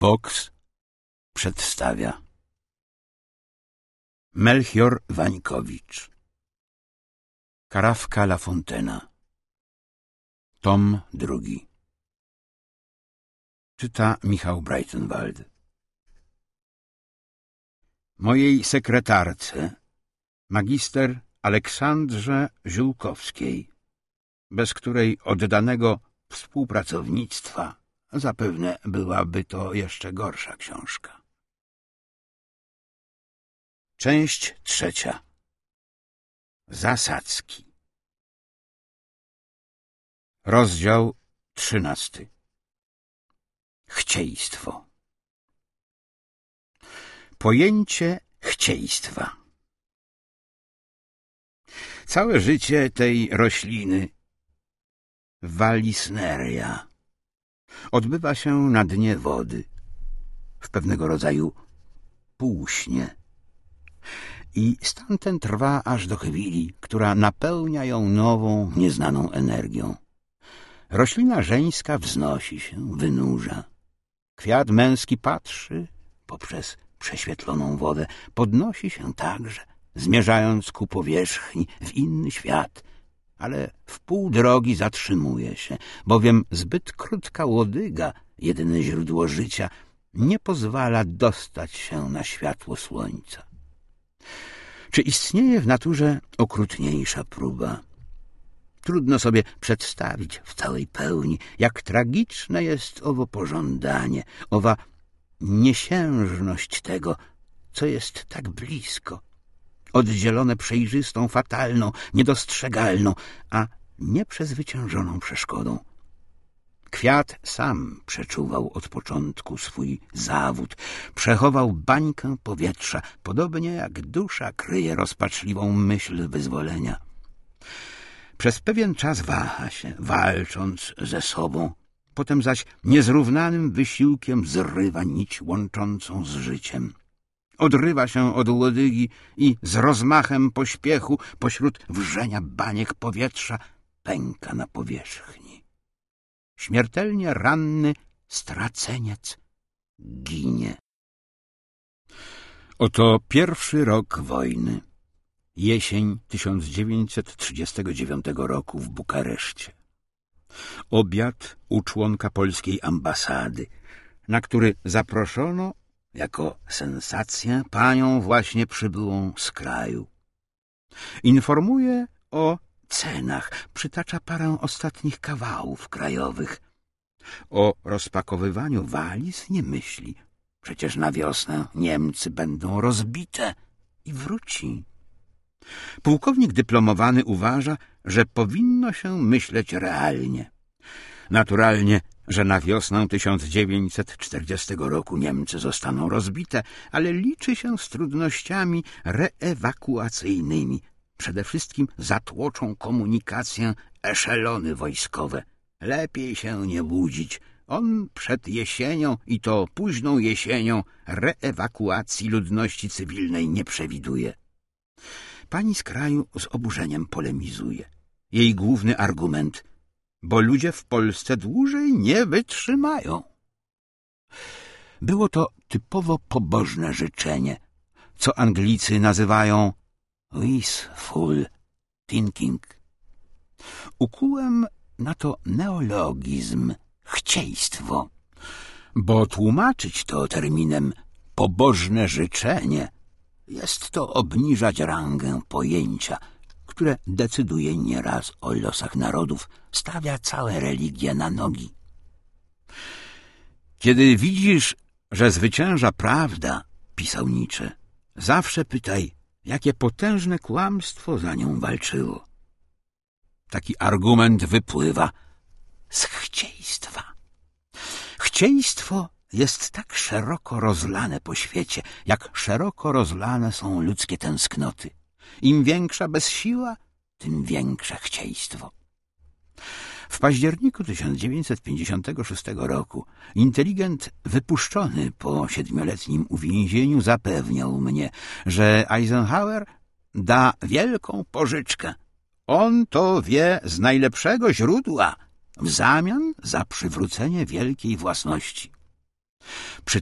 Boks przedstawia Melchior Wańkowicz, Karawka La Fontena, tom 2. Czyta Michał Breitenwald. Mojej sekretarce, magister Aleksandrze Ziółkowskiej, bez której oddanego współpracownictwa zapewne byłaby to jeszcze gorsza książka. Część 3. Zasadzki. Rozdział 13. Chcieństwo. Pojęcie chcieństwa. Całe życie tej rośliny, Vallisneria, odbywa się na dnie wody, w pewnego rodzaju półśnie. I stan ten trwa aż do chwili, która napełnia ją nową, nieznaną energią. Roślina żeńska wznosi się, wynurza. Kwiat męski patrzy poprzez prześwietloną wodę, podnosi się także, zmierzając ku powierzchni w inny świat, ale w pół drogi zatrzymuje się, bowiem zbyt krótka łodyga, jedyne źródło życia, nie pozwala dostać się na światło słońca. Czy istnieje w naturze okrutniejsza próba? Trudno sobie przedstawić w całej pełni, jak tragiczne jest owo pożądanie, owa niesiężność tego, co jest tak blisko, oddzielone przejrzystą, fatalną, niedostrzegalną, a nieprzezwyciężoną przeszkodą. Kwiat sam przeczuwał od początku swój zawód, przechował bańkę powietrza, podobnie jak dusza kryje rozpaczliwą myśl wyzwolenia. Przez pewien czas waha się, walcząc ze sobą, potem zaś niezrównanym wysiłkiem zrywa nić łączącą z życiem. Odrywa się od łodygi i z rozmachem pośpiechu pośród wrzenia baniek powietrza pęka na powierzchni. Śmiertelnie ranny straceniec ginie. Oto pierwszy rok wojny. Jesień 1939 roku w Bukareszcie. Obiad u członka polskiej ambasady, na który zaproszono jako sensację panią właśnie przybyłą z kraju. Informuje o cenach, przytacza parę ostatnich kawałów krajowych. O rozpakowywaniu waliz nie myśli. Przecież na wiosnę Niemcy będą rozbite i wróci. Pułkownik dyplomowany uważa, że powinno się myśleć realnie. Naturalnie, że na wiosnę 1940 roku Niemcy zostaną rozbite, ale liczy się z trudnościami reewakuacyjnymi. Przede wszystkim zatłoczą komunikację eszelony wojskowe. Lepiej się nie łudzić. On przed jesienią, i to późną jesienią, reewakuacji ludności cywilnej nie przewiduje. Pani z kraju z oburzeniem polemizuje. Jej główny argument: bo ludzie w Polsce dłużej nie wytrzymają. Było to typowo pobożne życzenie, co Anglicy nazywają wishful thinking. Ukułem na to neologizm chcieństwo, bo tłumaczyć to terminem pobożne życzenie jest to obniżać rangę pojęcia, które decyduje nieraz o losach narodów, stawia całe religie na nogi. Kiedy widzisz, że zwycięża prawda, pisał Nietzsche, zawsze pytaj, jakie potężne kłamstwo za nią walczyło. Taki argument wypływa z chcieństwa. Chcieństwo jest tak szeroko rozlane po świecie, jak szeroko rozlane są ludzkie tęsknoty. Im większa bezsiła, tym większe chcieństwo. W październiku 1956 roku inteligent wypuszczony po 7-letnim uwięzieniu zapewniał mnie, że Eisenhower da wielką pożyczkę. On to wie z najlepszego źródła w zamian za przywrócenie wielkiej własności. Przy